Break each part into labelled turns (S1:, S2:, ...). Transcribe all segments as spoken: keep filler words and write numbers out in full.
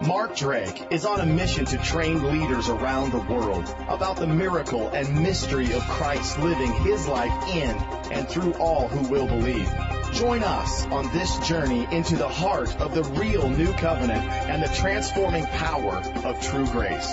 S1: Mark Drake is on a mission to train leaders around the world about the miracle and mystery of Christ living His life in and through all who will believe. Join us on this journey into the heart of the real new covenant and the transforming power of true grace.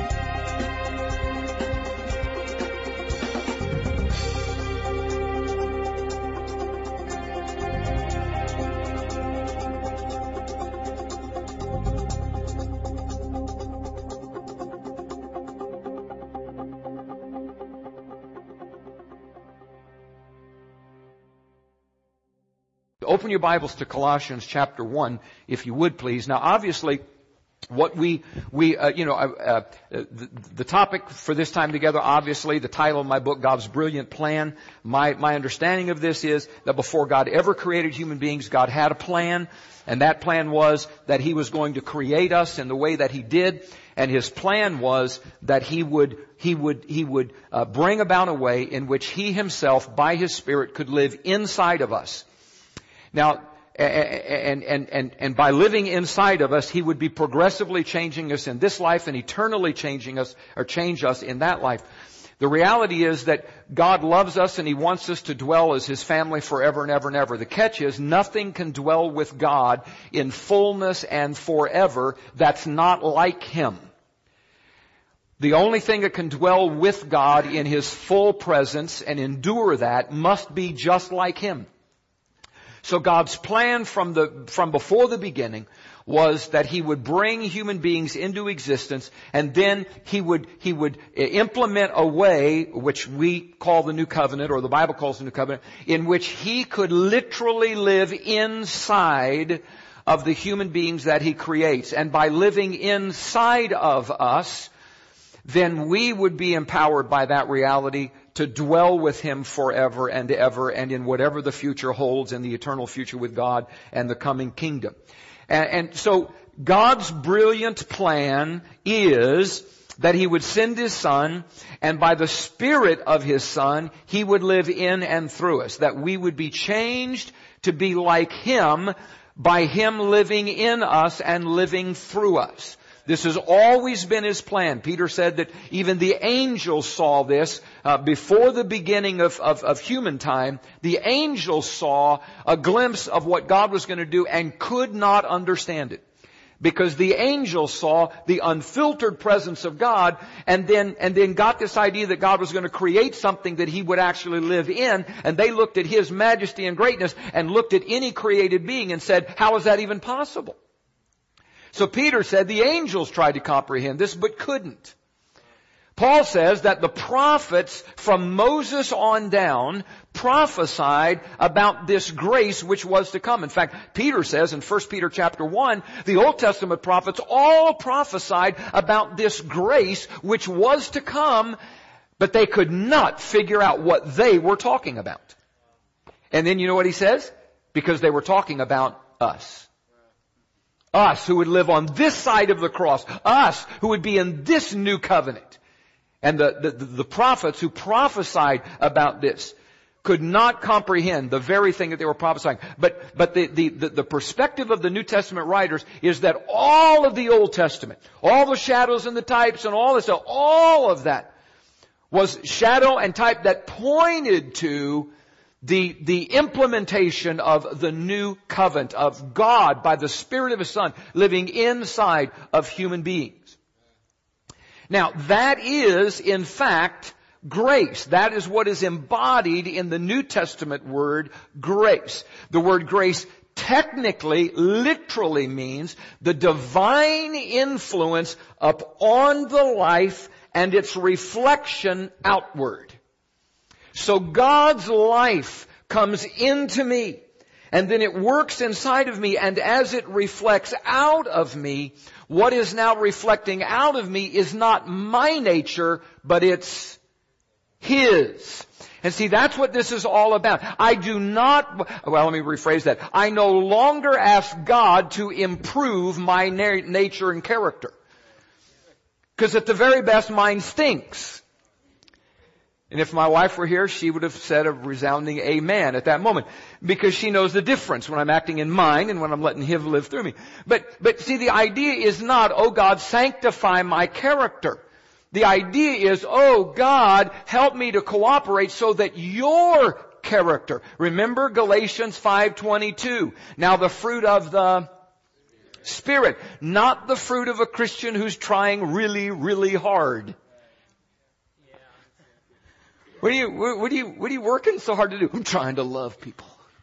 S2: Open your Bibles to Colossians chapter one, if you would please. Now obviously, what we, we, uh, you know, uh, uh, the, the topic for this time together, obviously, the title of my book, God's Brilliant Plan. My, my understanding of this is that before God ever created human beings, God had a plan. And that plan was that He was going to create us in the way that He did. And His plan was that He would, He would, He would uh, bring about a way in which He Himself, by His Spirit, could live inside of us. Now, and, and, and, and by living inside of us, He would be progressively changing us in this life and eternally changing us, or change us in that life. The reality is that God loves us and He wants us to dwell as His family forever and ever and ever. The catch is nothing can dwell with God in fullness and forever that's not like Him. The only thing that can dwell with God in His full presence and endure that must be just like Him. So God's plan from the, from before the beginning was that He would bring human beings into existence, and then He would, He would implement a way, which we call the New Covenant, or the Bible calls the New Covenant, in which He could literally live inside of the human beings that He creates. And by living inside of us, then we would be empowered by that reality to dwell with Him forever and ever, and in whatever the future holds, in the eternal future with God and the coming kingdom. And, and so God's brilliant plan is that He would send His Son, and by the Spirit of His Son, He would live in and through us, that we would be changed to be like Him by Him living in us and living through us. This has always been His plan. Peter said that even the angels saw this uh, before the beginning of, of, of human time. The angels saw a glimpse of what God was going to do and could not understand it. Because the angels saw the unfiltered presence of God, and then, and then got this idea that God was going to create something that He would actually live in, and they looked at His majesty and greatness and looked at any created being and said, how is that even possible? So Peter said the angels tried to comprehend this, but couldn't. Paul says that the prophets from Moses on down prophesied about this grace which was to come. In fact, Peter says in First Peter chapter one, the Old Testament prophets all prophesied about this grace which was to come, but they could not figure out what they were talking about. And then you know what he says? Because they were talking about us. Us who would live on this side of the cross. Us who would be in this new covenant. And the, the, the prophets who prophesied about this could not comprehend the very thing that they were prophesying. But, but the, the, the, the perspective of the New Testament writers is that all of the Old Testament, all the shadows and the types and all this stuff, all of that was shadow and type that pointed to The, the implementation of the new covenant of God by the Spirit of His Son living inside of human beings. Now, that is, in fact, grace. That is what is embodied in the New Testament word grace. The word grace technically, literally means the divine influence upon the life and its reflection outward. So God's life comes into me, and then it works inside of me, and as it reflects out of me, what is now reflecting out of me is not my nature, but it's His. And see, that's what this is all about. I do not, well, let me rephrase that. I no longer ask God to improve my na- nature and character. Because at the very best, mine stinks. And if my wife were here, she would have said a resounding amen at that moment, because she knows the difference when I'm acting in mine and when I'm letting Him live through me. But, but see, the idea is not, oh God, sanctify my character. The idea is, oh God, help me to cooperate so that your character. Remember Galatians five twenty-two. Now the fruit of the Spirit, not the fruit of a Christian who's trying really, really hard. What are you, what are you, what are you working so hard to do? I'm trying to love people.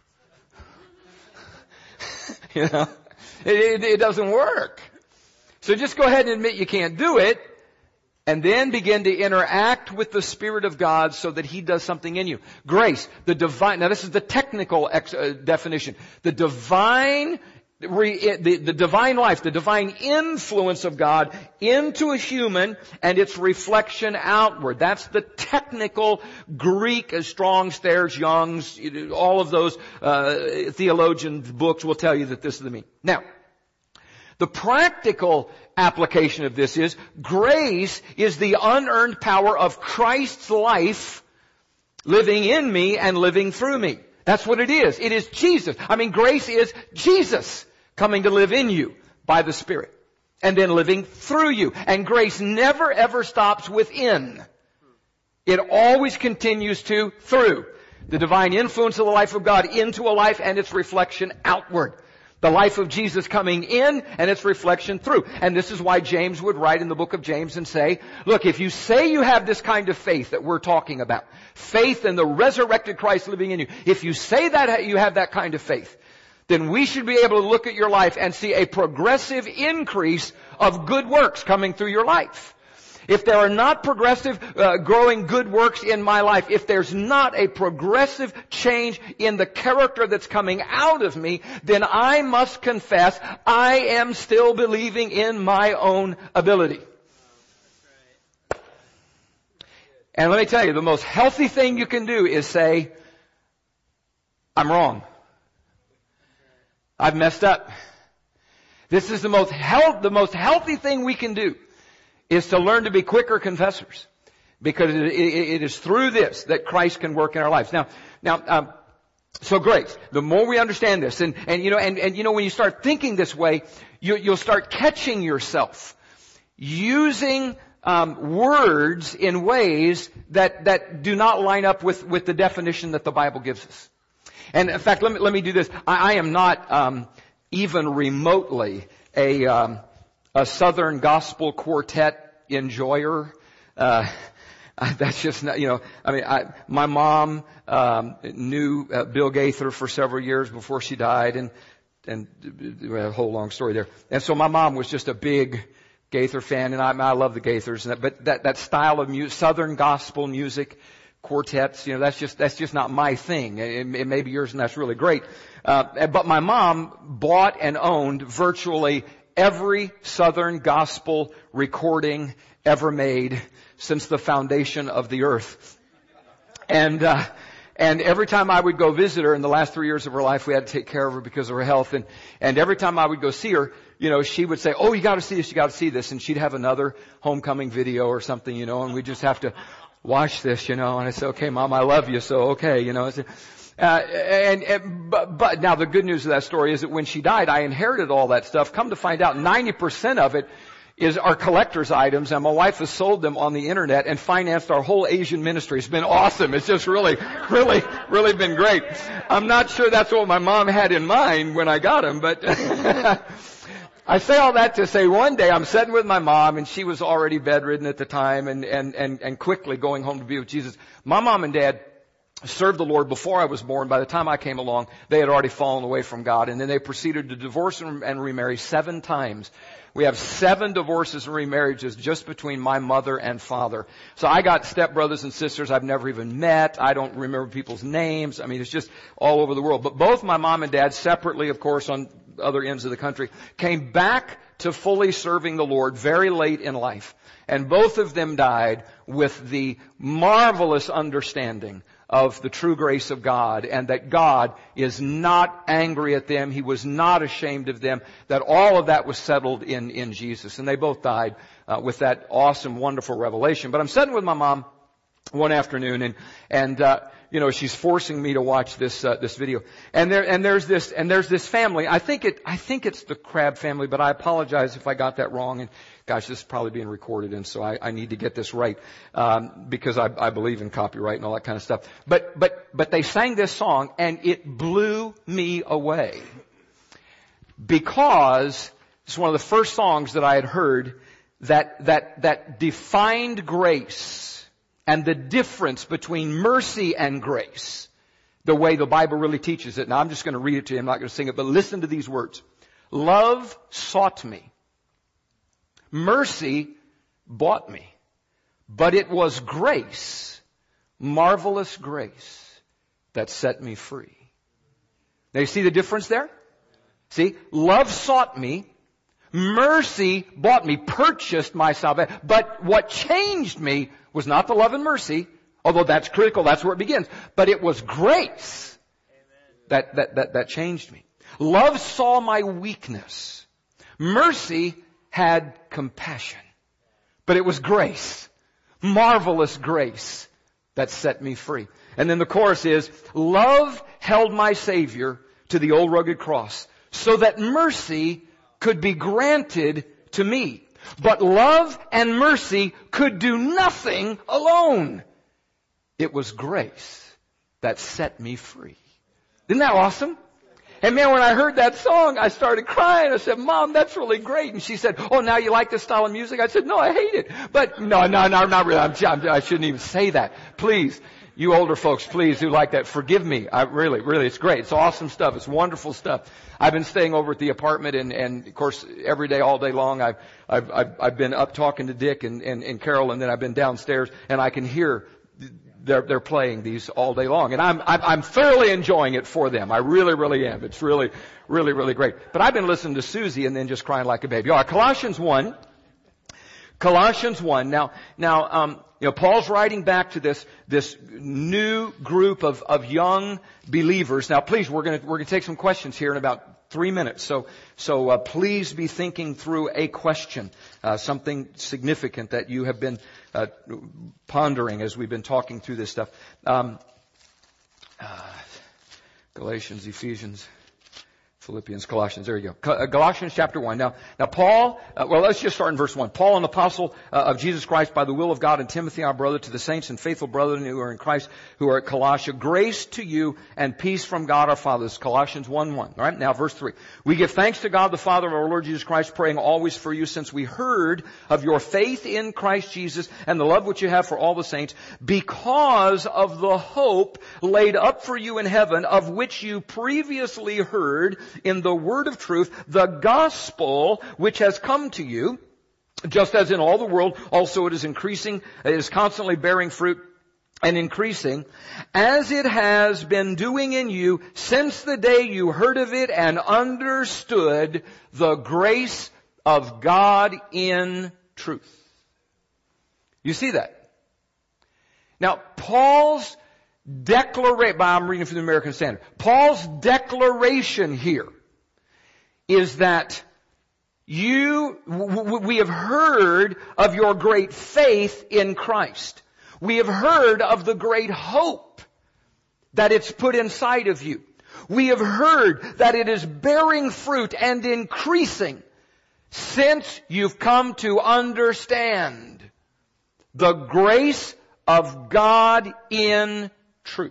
S2: You know, it, it, it doesn't work. So just go ahead and admit you can't do it, and then begin to interact with the Spirit of God so that He does something in you. Grace, the divine, now this is the technical ex, uh, definition. The divine Re, the, the divine life, the divine influence of God into a human and its reflection outward. That's the technical Greek, as Strong's, Thayer's, Young's, all of those uh, theologian books will tell you that this is the meaning. Now, the practical application of this is grace is the unearned power of Christ's life living in me and living through me. That's what it is. It is Jesus. I mean, grace is Jesus coming to live in you by the Spirit and then living through you. And grace never ever stops within. It always continues to through. The divine influence of the life of God into a life and its reflection outward. The life of Jesus coming in and its reflection through. And this is why James would write in the book of James and say, look, if you say you have this kind of faith that we're talking about, faith in the resurrected Christ living in you, if you say that you have that kind of faith, then we should be able to look at your life and see a progressive increase of good works coming through your life. If there are not progressive, uh, growing good works in my life, if there's not a progressive change in the character that's coming out of me, then I must confess I am still believing in my own ability. And let me tell you, the most healthy thing you can do is say, I'm wrong. I've messed up. This is the most health, the most healthy thing we can do. Is to learn to be quicker confessors, because it, it, it is through this that Christ can work in our lives. Now, now, um, so grace. The more we understand this, and and you know, and and you know, when you start thinking this way, you, you'll start catching yourself using um, words in ways that that do not line up with with the definition that the Bible gives us. And in fact, let me let me do this. I, I am not um, even remotely a um, a Southern Gospel Quartet enjoyer. Uh, that's just not, you know, I mean, I, my mom, um, knew uh, Bill Gaither for several years before she died, and, and a whole long story there. And so my mom was just a big Gaither fan, and I, I love the Gaithers, and that, but that, that style of music, Southern Gospel music, quartets, you know, that's just, that's just not my thing. It, it may be yours, and that's really great. Uh, but my mom bought and owned virtually every Southern Gospel recording ever made since the foundation of the earth. And, uh, and every time I would go visit her in the last three years of her life, we had to take care of her because of her health. And, and every time I would go see her, you know, she would say, oh, you gotta see this, you gotta see this. And she'd have another homecoming video or something, you know, and we just have to watch this, you know. And I said, okay, Mom, I love you, so okay, you know. Uh, and, and but, but now the good news of that story is that when she died, I inherited all that stuff. Come to find out, ninety percent of it is our collector's items, and my wife has sold them on the internet and financed our whole Asian ministry. It's been awesome. It's just really, really, really been great. I'm not sure that's what my mom had in mind when I got them, but I say all that to say one day I'm sitting with my mom, and she was already bedridden at the time, and and and, and quickly going home to be with Jesus. My mom and dad served the Lord before I was born. By the time I came along, they had already fallen away from God, and then they proceeded to divorce and remarry seven times. We have seven divorces and remarriages just between my mother and father. So I got stepbrothers and sisters I've never even met. I don't remember people's names. I mean, it's just all over the world. But both my mom and dad, separately, of course, on other ends of the country, came back to fully serving the Lord very late in life. And both of them died with the marvelous understanding of the true grace of God, and that God is not angry at them. He was not ashamed of them. That all of that was settled in, in Jesus. And they both died uh, with that awesome, wonderful revelation. But I'm sitting with my mom one afternoon, and and uh, you know, she's forcing me to watch this uh, this video. And there and there's this and there's this family. I think it I think it's the Crab family, but I apologize if I got that wrong. And gosh, this is probably being recorded, and so I, I need to get this right um, because I, I believe in copyright and all that kind of stuff. But but but they sang this song, and it blew me away because it's one of the first songs that I had heard that that that defined grace and the difference between mercy and grace, the way the Bible really teaches it. Now, I'm just going to read it to you. I'm not going to sing it, but listen to these words. Love sought me. Mercy bought me. But it was grace, marvelous grace, that set me free. Now, you see the difference there? See? Love sought me. Mercy bought me, purchased my salvation. But what changed me was not the love and mercy, although that's critical, that's where it begins. But it was grace that, that, that, that changed me. Love saw my weakness. Mercy had compassion. But it was grace, marvelous grace, that set me free. And then the chorus is, love held my Savior to the old rugged cross so that mercy could be granted to me. But love and mercy could do nothing alone. It was grace that set me free. Isn't that awesome? And man, when I heard that song, I started crying. I said, Mom, that's really great. And she said, oh, now you like this style of music? I said, no, I hate it. But no, no, no, not really. I'm, I'm, I shouldn't even say that. Please. You older folks, please do like that. Forgive me. I really, really, it's great. It's awesome stuff. It's wonderful stuff. I've been staying over at the apartment, and, and of course, every day, all day long, I've, I've, I've, I've been up talking to Dick and, and, and Carol, and then I've been downstairs, and I can hear they're, they're playing these all day long. And I'm, I'm, I'm thoroughly enjoying it for them. I really, really am. It's really, really, really great. But I've been listening to Susie and then just crying like a baby. All right, Colossians one. Colossians one. Now, now, um, you know, Paul's writing back to this, this new group of, of young believers. Now, please, we're gonna, we're gonna take some questions here in about three minutes. So, so, uh, please be thinking through a question, uh, something significant that you have been, uh, pondering as we've been talking through this stuff. Um, uh, Galatians, Ephesians, Philippians, Colossians, there you go. Galatians chapter one. Now, now Paul, uh, well, let's just start in verse one. Paul, an apostle uh, of Jesus Christ by the will of God, and Timothy, our brother, to the saints and faithful brethren who are in Christ, who are at Colossia, grace to you and peace from God our Father. This is Colossians one one. All right, now verse three. We give thanks to God the Father of our Lord Jesus Christ, praying always for you, since we heard of your faith in Christ Jesus and the love which you have for all the saints, because of the hope laid up for you in heaven, of which you previously heard in the word of truth, the gospel which has come to you, just as in all the world, also it is increasing, it is constantly bearing fruit and increasing, as it has been doing in you since the day you heard of it and understood the grace of God in truth. You see that? Now, Paul's declaration, I'm reading from the American Standard. Paul's declaration here is that you, we have heard of your great faith in Christ. We have heard of the great hope that it's put inside of you. We have heard that it is bearing fruit and increasing since you've come to understand the grace of God in truth.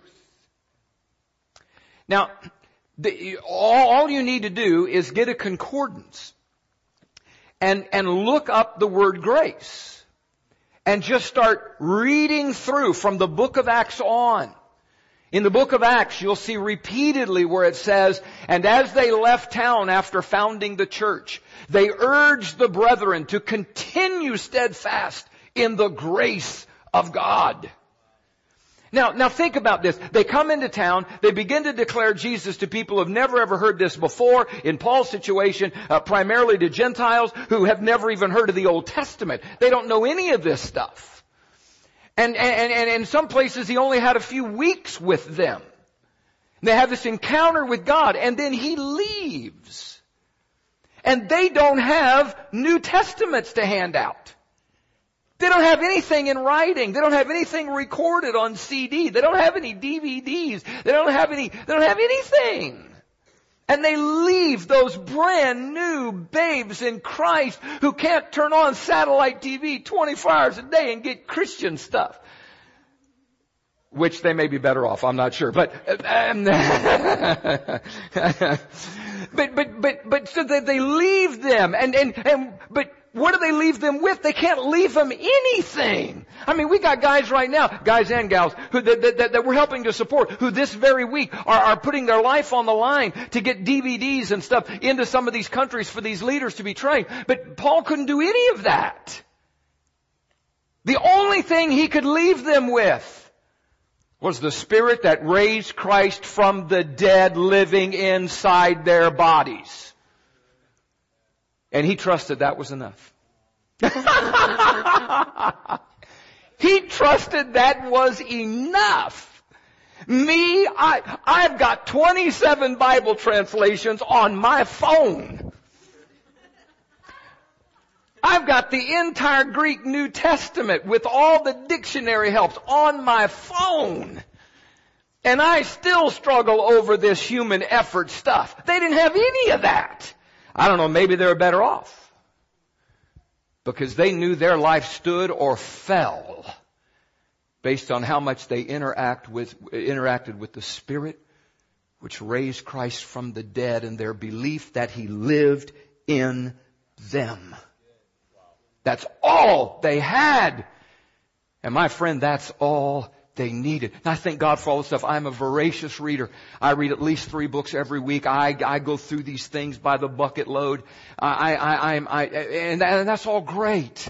S2: Now, the, all, all you need to do is get a concordance and, and look up the word grace and just start reading through from the book of Acts on. In the book of Acts, you'll see repeatedly where it says, and as they left town after founding the church, they urged the brethren to continue steadfast in the grace of God. Now, now think about this. They come into town, they begin to declare Jesus to people who have never ever heard this before. In Paul's situation, uh, primarily to Gentiles who have never even heard of the Old Testament. They don't know any of this stuff. And, and, and in some places he only had a few weeks with them. And they have this encounter with God, and then he leaves. And they don't have New Testaments to hand out. They don't have anything in writing. They don't have anything recorded on C D. They don't have any D V Ds. They don't have any, they don't have anything. And they leave those brand new babes in Christ who can't turn on satellite T V twenty-four hours a day and get Christian stuff. Which they may be better off, I'm not sure. But, um, but, but, but, but, so they, they leave them and, and, and, but, what do they leave them with? They can't leave them anything. I mean, we got guys right now, guys and gals, who that, that, that we're helping to support, who this very week are, are putting their life on the line to get D V Ds and stuff into some of these countries for these leaders to be trained. But Paul couldn't do any of that. The only thing he could leave them with was the Spirit that raised Christ from the dead living inside their bodies. And he trusted that was enough. He trusted that was enough. Me, I, I've got twenty-seven Bible translations on my phone. I've got the entire Greek New Testament with all the dictionary helps on my phone. And I still struggle over this human effort stuff. They didn't have any of that. I don't know, maybe they were better off. Because they knew their life stood or fell based on how much they interact with, interacted with the Spirit which raised Christ from the dead and their belief that He lived in them. That's all they had. And my friend, that's all they needed. And I thank God for all this stuff. I'm a voracious reader. I read at least three books every week. I, I go through these things by the bucket load. I, I, I, I, and that's all great.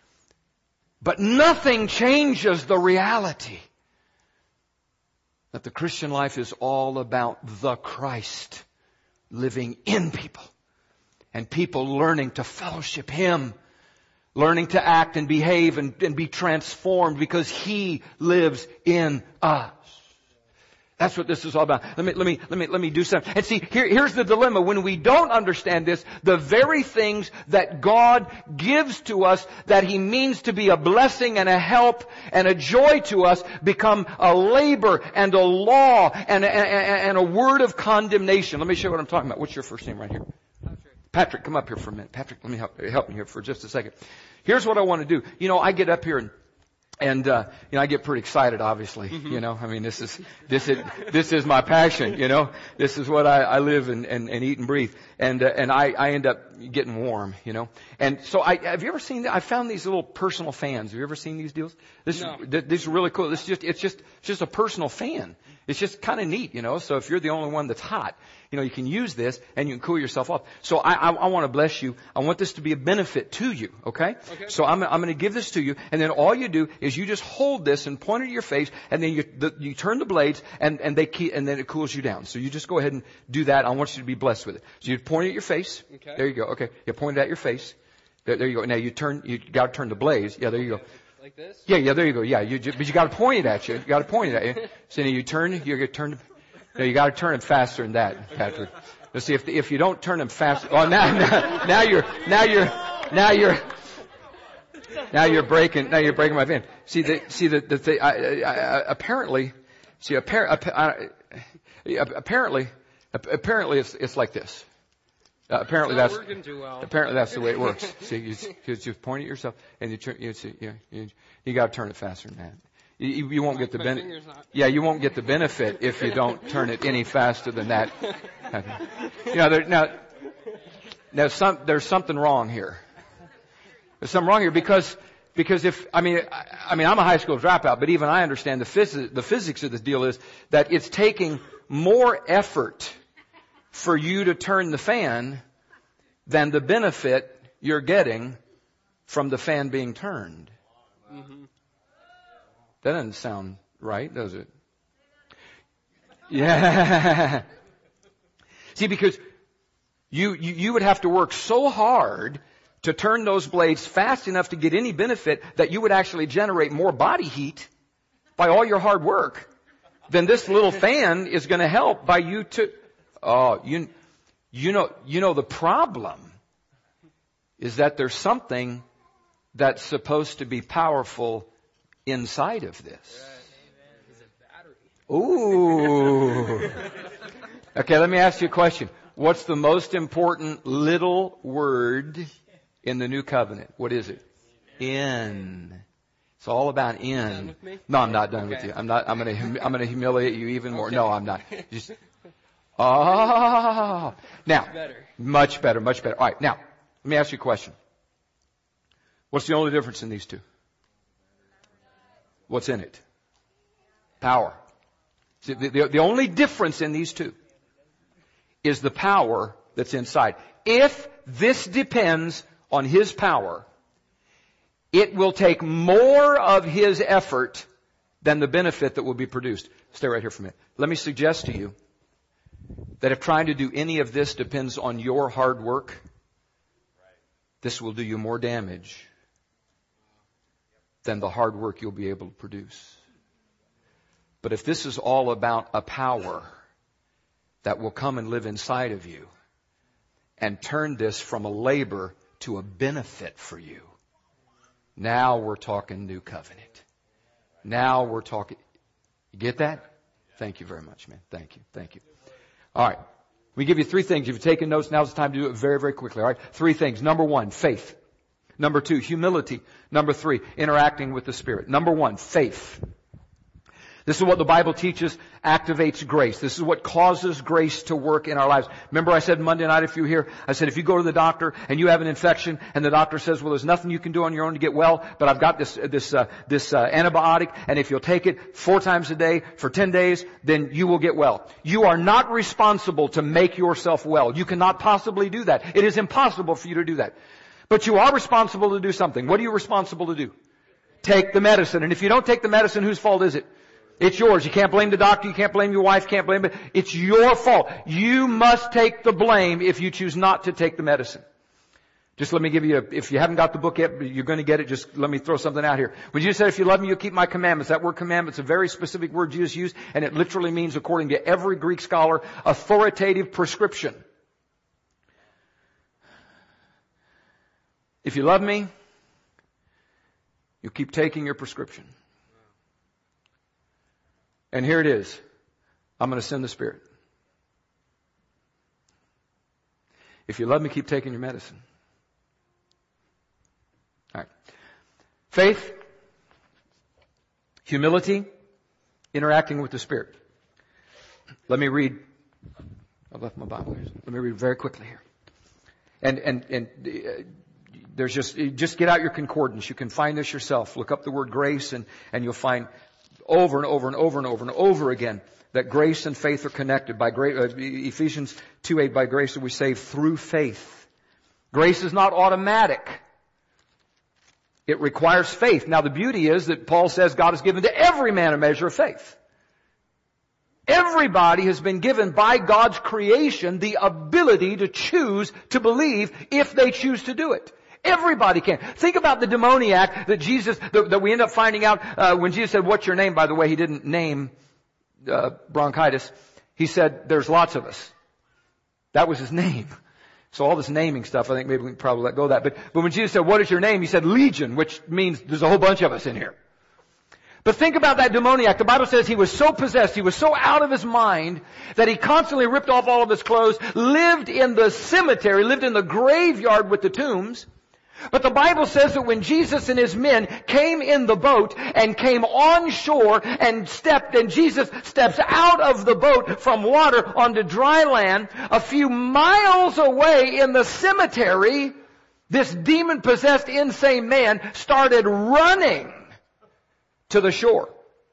S2: But nothing changes the reality that the Christian life is all about the Christ living in people. And people learning to fellowship Him. Learning to act and behave and, and be transformed because He lives in us. That's what this is all about. Let me, let me, let me, let me do something. And see, here, here's the dilemma. When we don't understand this, the very things that God gives to us, that He means to be a blessing and a help and a joy to us, become a labor and a law and a, and a word of condemnation. Let me show you what I'm talking about. What's your first name right here? Patrick, come up here for a minute. Patrick, let me help, help me here for just a second. Here's what I want to do. You know, I get up here and, and, uh, you know, I get pretty excited, obviously. Mm-hmm. You know, I mean, this is, this is, this is my passion, you know. This is what I, I live and, and, and eat and breathe. And, uh, and I, I end up getting warm, you know. And so I, have you ever seen that? I found these little personal fans. Have you ever seen these deals? This, no. This is really cool. This is just, it's just, it's just a personal fan. It's just kind of neat, you know. So if you're the only one that's hot, you know, you can use this and you can cool yourself off. So I, I, I want to bless you. I want this to be a benefit to you, okay? Okay. So I'm, I'm going to give this to you, and then all you do is you just hold this and point it to your face, and then you, the, you turn the blades, and, and they keep, and then it cools you down. So you just go ahead and do that. I want you to be blessed with it. So you point it at your face. Okay. There you go. Okay. You point it at your face. There, there you go. Now you turn. You got to turn the blaze. Yeah. There you go.
S3: Like this?
S2: Yeah. Yeah. There you go. Yeah. You, but you got to point it at you. You got to point it at you. So now you turn. You get turn. No, you got to turn it faster than that, Patrick. Let's see if the, if you don't turn them fast. Oh, now, now now you're now you're now you're now you're breaking now you're breaking my van. See the see the the thing. I, I, I, apparently, see apparently apparently apparently it's it's like this. Uh, apparently
S3: it's not
S2: that's
S3: working too well.
S2: Apparently that's the way it works. See, you, you just point at yourself and you turn. You see, yeah, you, you got to turn it faster than that. You, you won't get the benefit. Yeah, you won't get the benefit if you don't turn it any faster than that. You know, there, now, now some, there's something wrong here. There's something wrong here because because if I mean I, I mean I'm a high school dropout, but even I understand the phys- the physics of this deal is that it's taking more effort for you to turn the fan than the benefit you're getting from the fan being turned. Mm-hmm. That doesn't sound right, does it? Yeah. See, because you, you, you would have to work so hard to turn those blades fast enough to get any benefit that you would actually generate more body heat by all your hard work than this little fan is going to help by you to, oh, you, you know, you know, the problem is that there's something that's supposed to be powerful inside of this. Ooh. Okay, let me ask you a question. What's the most important little word in the new covenant? What is it? In. It's all about in. No, I'm not done
S3: okay.
S2: with you. I'm not. I'm going to. I'm going to humiliate you even more. Okay. No, I'm not. Just. Oh. Now.
S3: Much better.
S2: Much better. Much better. All right. Now, let me ask you a question. What's the only difference in these two? What's in it? Power. See, the, the, the only difference in these two is the power that's inside. If this depends on His power, it will take more of His effort than the benefit that will be produced. Stay right here for a minute. Let me suggest to you that if trying to do any of this depends on your hard work, this will do you more damage than the hard work you'll be able to produce. But if this is all about a power that will come and live inside of you and turn this from a labor to a benefit for you, now we're talking new covenant. Now we're talking. You get that? Thank you very much, man. Thank you. Thank you. All right. We give you three things. If you've taken notes, now's the time to do it very, very quickly. All right. Three things. Number one, faith. Number two, humility. Number three, interacting with the Spirit. Number one, faith. This is what the Bible teaches activates grace. This is what causes grace to work in our lives. Remember I said Monday night, if you were here, I said if you go to the doctor and you have an infection and the doctor says, well, there's nothing you can do on your own to get well, but I've got this, this, uh, this, uh, antibiotic, and if you'll take it four times a day for ten days, then you will get well. You are not responsible to make yourself well. You cannot possibly do that. It is impossible for you to do that. But you are responsible to do something. What are you responsible to do? Take the medicine. And if you don't take the medicine, whose fault is it? It's yours. You can't blame the doctor. You can't blame your wife. You can't blame it. It's your fault. You must take the blame if you choose not to take the medicine. Just let me give you a, if you haven't got the book yet, you're going to get it. Just let me throw something out here. When Jesus said, if you love me, you'll keep my commandments. That word commandments is a very specific word Jesus used, and it literally means, according to every Greek scholar, authoritative prescription. If you love me, you'll keep taking your prescription. And here it is. I'm going to send the Spirit. If you love me, keep taking your medicine. All right. Faith, humility, interacting with the Spirit. Let me read. I left my Bible here. Let me read very quickly here. And and and uh, there's just just get out your concordance. You can find this yourself. Look up the word grace, and and you'll find over and over and over and over and over again that grace and faith are connected. By grace, uh, Ephesians two eight, by grace are we saved through faith. Grace is not automatic. It requires faith. Now the beauty is that Paul says God has given to every man a measure of faith. Everybody has been given by God's creation the ability to choose to believe if they choose to do it. Everybody can. Think about the demoniac that Jesus, that, that we end up finding out uh, when Jesus said, what's your name? By the way, He didn't name uh, bronchitis. He said, there's lots of us. That was His name. So all this naming stuff, I think maybe we can probably let go of that. But, but when Jesus said, what is your name? He said, Legion, which means there's a whole bunch of us in here. But think about that demoniac. The Bible says he was so possessed, he was so out of his mind, that he constantly ripped off all of his clothes, lived in the cemetery, lived in the graveyard with the tombs. But the Bible says that when Jesus and His men came in the boat and came on shore and stepped, and Jesus steps out of the boat from water onto dry land, a few miles away in the cemetery, this demon-possessed insane man started running to the shore.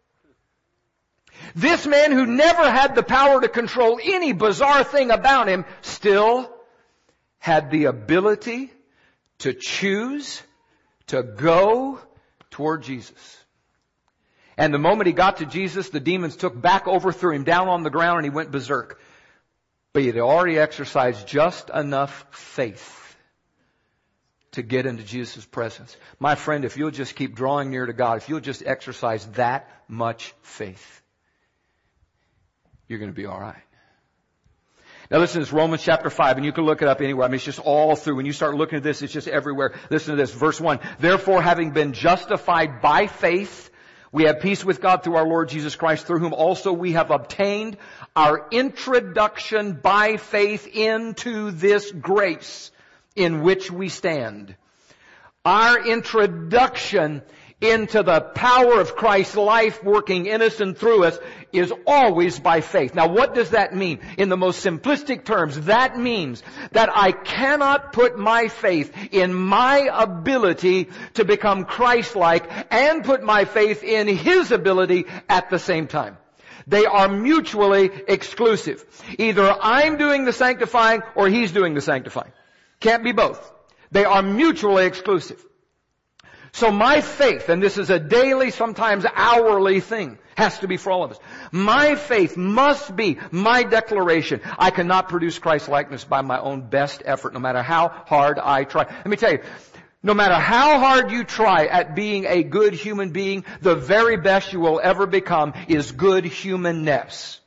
S2: This man, who never had the power to control any bizarre thing about him, still had the ability to choose to go toward Jesus. And the moment he got to Jesus, the demons took back over, threw him down on the ground, and he went berserk. But he had already exercised just enough faith to get into Jesus' presence. My friend, if you'll just keep drawing near to God, if you'll just exercise that much faith, you're going to be all right. Now listen to this, Romans chapter five, and you can look it up anywhere. I mean, it's just all through. When you start looking at this, it's just everywhere. Listen to this, verse one. Therefore, having been justified by faith, we have peace with God through our Lord Jesus Christ, through whom also we have obtained our introduction by faith into this grace in which we stand. Our introduction into the power of Christ's life working in us and through us is always by faith. Now what does that mean? In the most simplistic terms, that means that I cannot put my faith in my ability to become Christ-like and put my faith in His ability at the same time. They are mutually exclusive. Either I'm doing the sanctifying or He's doing the sanctifying. Can't be both. They are mutually exclusive. So my faith, and this is a daily, sometimes hourly thing, has to be for all of us. My faith must be my declaration. I cannot produce Christ likeness by my own best effort, no matter how hard I try. Let me tell you, no matter how hard you try at being a good human being, the very best you will ever become is good humanness.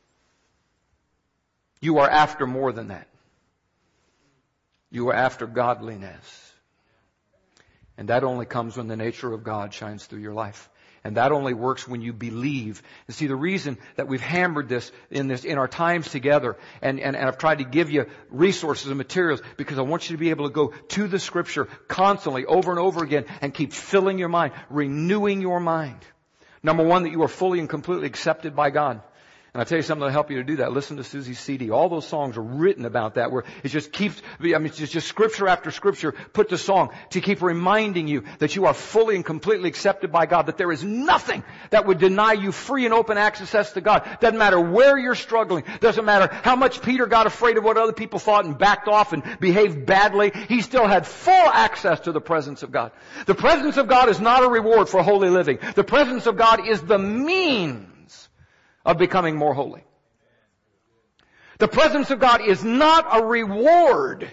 S2: You are after more than that. You are after godliness. And that only comes when the nature of God shines through your life. And that only works when you believe. And see, the reason that we've hammered this in this, in our times together, and, and, and I've tried to give you resources and materials, because I want you to be able to go to the Scripture constantly, over and over again, and keep filling your mind, renewing your mind. Number one, that you are fully and completely accepted by God. And I'll tell you something that'll help you to do that. Listen to Susie's C D. All those songs are written about that, where it just keeps, I mean, it's just, just scripture after scripture put to song to keep reminding you that you are fully and completely accepted by God, that there is nothing that would deny you free and open access to God. Doesn't matter where you're struggling. Doesn't matter how much Peter got afraid of what other people thought and backed off and behaved badly. He still had full access to the presence of God. The presence of God is not a reward for holy living. The presence of God is the means of becoming more holy. The presence of God is not a reward.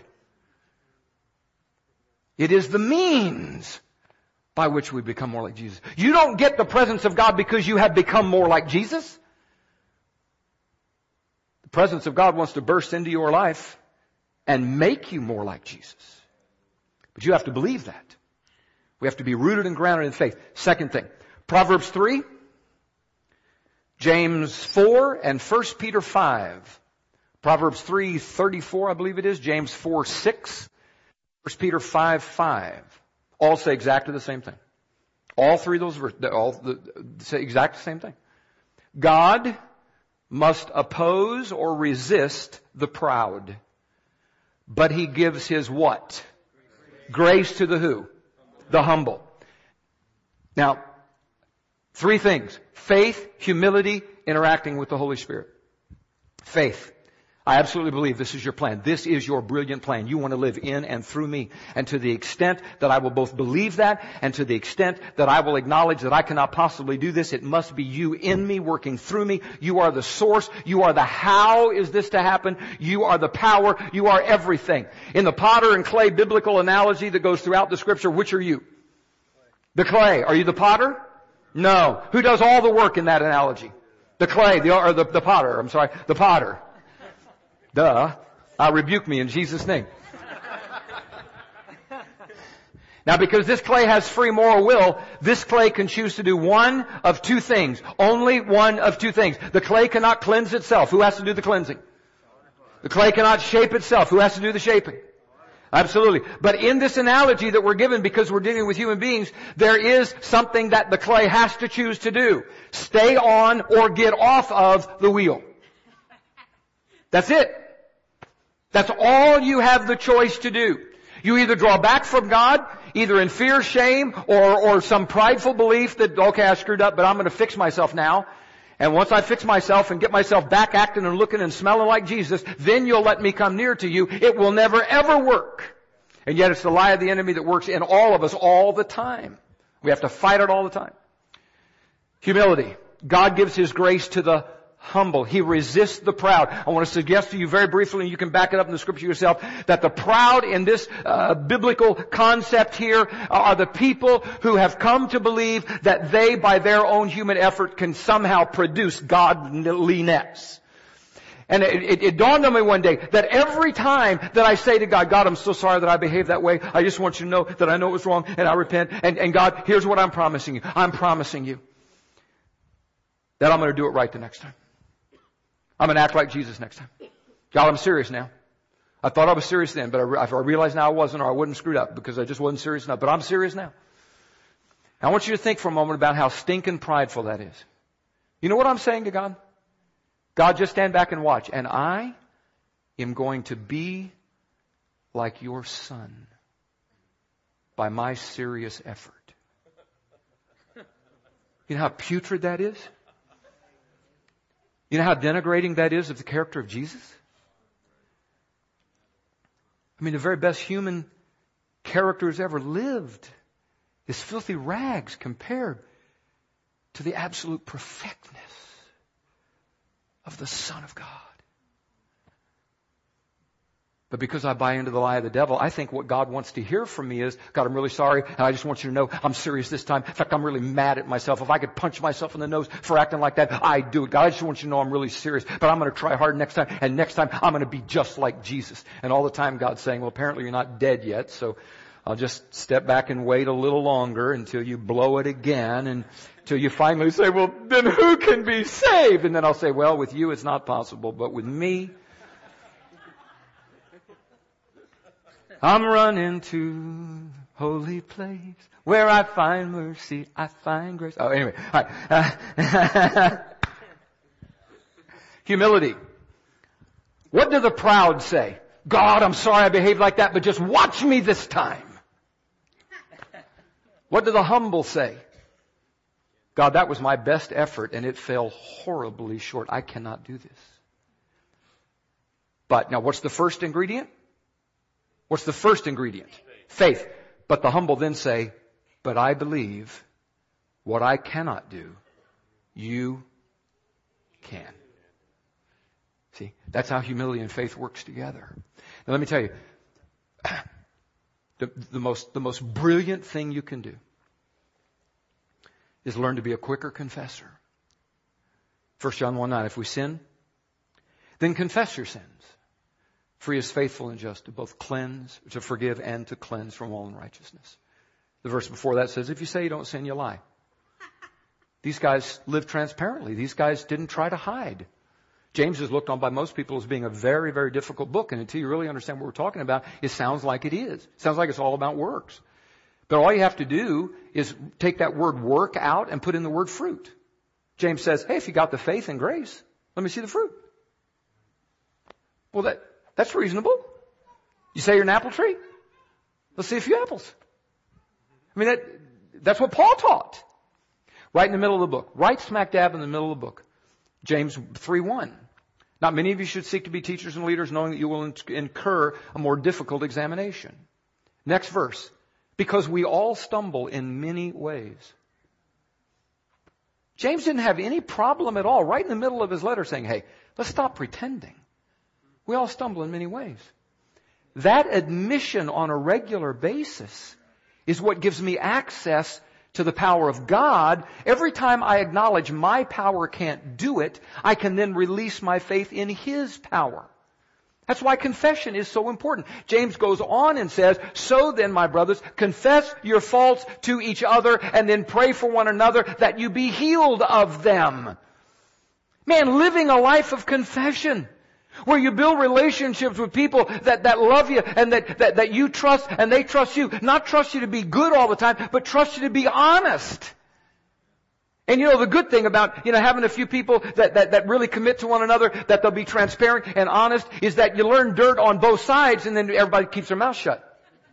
S2: It is the means by which we become more like Jesus. You don't get the presence of God because you have become more like Jesus. The presence of God wants to burst into your life and make you more like Jesus. But you have to believe that. We have to be rooted and grounded in faith. Second thing, Proverbs three, James four, and First Peter five. Proverbs three thirty-four, I believe it is. James four six. First Peter five five. All say exactly the same thing. All three of those verses, all the, say exactly the same thing. God must oppose or resist the proud. But He gives His what? Grace to the who? The humble. Now, three things. Faith, humility, interacting with the Holy Spirit. Faith. I absolutely believe this is your plan. This is your brilliant plan. You want to live in and through me. And to the extent that I will both believe that, and to the extent that I will acknowledge that I cannot possibly do this, it must be you in me, working through me. You are the source. You are the how is this to happen. You are the power. You are everything. In the potter and clay biblical analogy that goes throughout the Scripture, which are you? The clay. Are you the potter? No. Who does all the work in that analogy? The clay, the, or the, the potter. I'm sorry, the potter. Duh. Uh, rebuke me in Jesus' name. Now, because this clay has free moral will, this clay can choose to do one of two things. Only one of two things. The clay cannot cleanse itself. Who has to do the cleansing? The clay cannot shape itself. Who has to do the shaping? Absolutely. But in this analogy that we're given, because we're dealing with human beings, there is something that the clay has to choose to do. Stay on or get off of the wheel. That's it. That's all you have the choice to do. You either draw back from God, either in fear, shame, or, or some prideful belief that, okay, I screwed up, but I'm going to fix myself now. And once I fix myself and get myself back acting and looking and smelling like Jesus, then you'll let me come near to you. It will never ever work. And yet it's the lie of the enemy that works in all of us all the time. We have to fight it all the time. Humility. God gives His grace to the humble. He resists the proud. I want to suggest to you very briefly, and you can back it up in the Scripture yourself, that the proud in this uh, biblical concept here are the people who have come to believe that they, by their own human effort, can somehow produce godliness. And it, it, it dawned on me one day that every time that I say to God, God, I'm so sorry that I behaved that way. I just want you to know that I know it was wrong and I repent. And, and God, here's what I'm promising you. I'm promising you that I'm going to do it right the next time. I'm going to act like Jesus next time. God, I'm serious now. I thought I was serious then, but I, re- I realize now I wasn't, or I wouldn't screwed up because I just wasn't serious enough. But I'm serious now. I want you to think for a moment about how stinking prideful that is. You know what I'm saying to God? God, just stand back and watch. And I am going to be like your son by my serious effort. You know how putrid that is? You know how denigrating that is of the character of Jesus? I mean, the very best human characters ever lived is filthy rags compared to the absolute perfectness of the Son of God. But because I buy into the lie of the devil, I think what God wants to hear from me is, God, I'm really sorry, and I just want you to know I'm serious this time. In fact, I'm really mad at myself. If I could punch myself in the nose for acting like that, I'd do it. God, I just want you to know I'm really serious, but I'm going to try hard next time, and next time I'm going to be just like Jesus. And all the time God's saying, well, apparently you're not dead yet, so I'll just step back and wait a little longer until you blow it again, and until you finally say, well, then who can be saved? And then I'll say, well, with you it's not possible, but with me, I'm running to holy place where I find mercy, I find grace. Oh, anyway. All right. Uh, humility. What do the proud say? God, I'm sorry I behaved like that, but just watch me this time. What do the humble say? God, that was my best effort and it fell horribly short. I cannot do this. But now what's the first ingredient? What's the first ingredient? Faith. But the humble then say, but I believe what I cannot do, you can. See, that's how humility and faith works together. Now let me tell you, the, the most, the most brilliant thing you can do is learn to be a quicker confessor. First John one nine, if we sin, then confess your sins. For he is faithful and just to both cleanse, to forgive and to cleanse from all unrighteousness. The verse before that says, if you say you don't sin, you lie. These guys lived transparently. These guys didn't try to hide. James is looked on by most people as being a very, very difficult book. And until you really understand what we're talking about, it sounds like it is. It sounds like it's all about works. But all you have to do is take that word work out and put in the word fruit. James says, hey, if you got the faith and grace, let me see the fruit. Well, that, that's reasonable. You say you're an apple tree? Let's see a few apples. I mean, that, that's what Paul taught. Right in the middle of the book. Right smack dab in the middle of the book. James three one. Not many of you should seek to be teachers and leaders, knowing that you will incur a more difficult examination. Next verse. Because we all stumble in many ways. James didn't have any problem at all, right in the middle of his letter, saying, hey, let's stop pretending. We all stumble in many ways. That admission on a regular basis is what gives me access to the power of God. Every time I acknowledge my power can't do it, I can then release my faith in His power. That's why confession is so important. James goes on and says, so then, my brothers, confess your faults to each other and then pray for one another that you be healed of them. Man, living a life of confession, where you build relationships with people that, that love you and that, that, that you trust and they trust you. Not trust you to be good all the time, but trust you to be honest. And you know, the good thing about, you know, having a few people that, that, that really commit to one another, that they'll be transparent and honest, is that you learn dirt on both sides and then everybody keeps their mouth shut.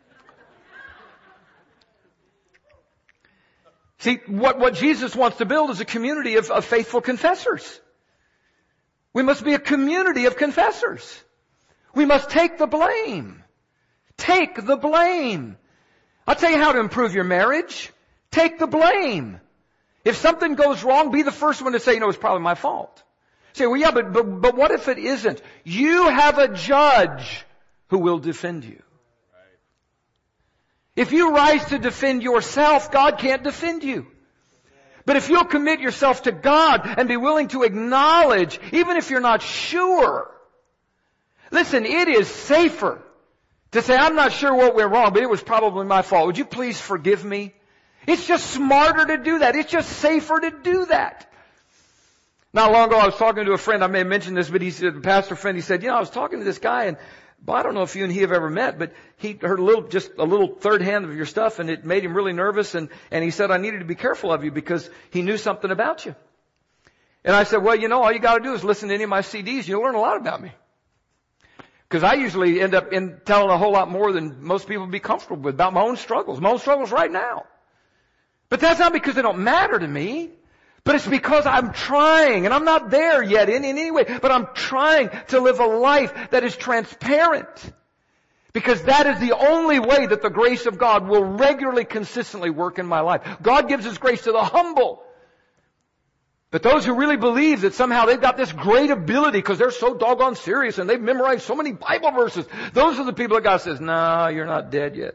S2: See, what, what Jesus wants to build is a community of, of faithful confessors. We must be a community of confessors. We must take the blame. Take the blame. I'll tell you how to improve your marriage. Take the blame. If something goes wrong, be the first one to say, you know, it's probably my fault. Say, well, yeah, but, but, but what if it isn't? You have a judge who will defend you. If you rise to defend yourself, God can't defend you. But if you'll commit yourself to God and be willing to acknowledge, even if you're not sure, listen, it is safer to say, I'm not sure what went wrong, but it was probably my fault. Would you please forgive me? It's just smarter to do that. It's just safer to do that. Not long ago, I was talking to a friend. I may have mentioned this, but he said, a pastor friend, he said, you know, I was talking to this guy, and well, I don't know if you and he have ever met, but he heard a little, just a little third hand of your stuff, and it made him really nervous, and, and he said, I needed to be careful of you because he knew something about you. And I said, well, you know, all you got to do is listen to any of my C Ds. You'll learn a lot about me. Because I usually end up in telling a whole lot more than most people would be comfortable with about my own struggles, my own struggles right now. But that's not because they don't matter to me. But it's because I'm trying, and I'm not there yet in, in any way, but I'm trying to live a life that is transparent. Because that is the only way that the grace of God will regularly, consistently work in my life. God gives His grace to the humble. But those who really believe that somehow they've got this great ability because they're so doggone serious and they've memorized so many Bible verses, those are the people that God says, no, you're not dead yet.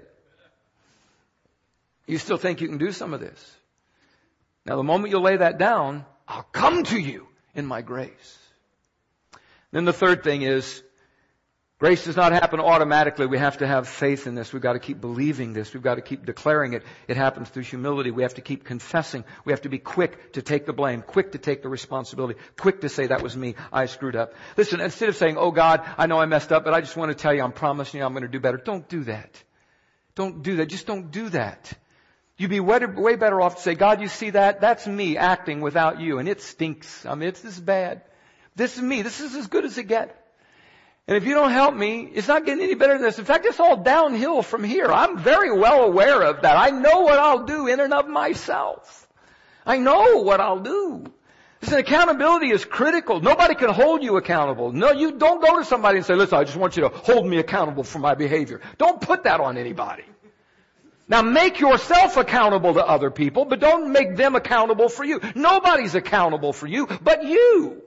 S2: You still think you can do some of this. Now, the moment you lay that down, I'll come to you in my grace. Then the third thing is, grace does not happen automatically. We have to have faith in this. We've got to keep believing this. We've got to keep declaring it. It happens through humility. We have to keep confessing. We have to be quick to take the blame, quick to take the responsibility, quick to say, that was me. I screwed up. Listen, instead of saying, oh God, I know I messed up, but I just want to tell you, I'm promising you I'm going to do better. Don't do that. Don't do that. Just don't do that. You'd be way better off to say, God, you see that? That's me acting without you, and it stinks. I mean, it's this bad. This is me. This is as good as it gets. And if you don't help me, it's not getting any better than this. In fact, it's all downhill from here. I'm very well aware of that. I know what I'll do in and of myself. I know what I'll do. Listen, accountability is critical. Nobody can hold you accountable. No, you don't go to somebody and say, listen, I just want you to hold me accountable for my behavior. Don't put that on anybody. Now make yourself accountable to other people, but don't make them accountable for you. Nobody's accountable for you but you.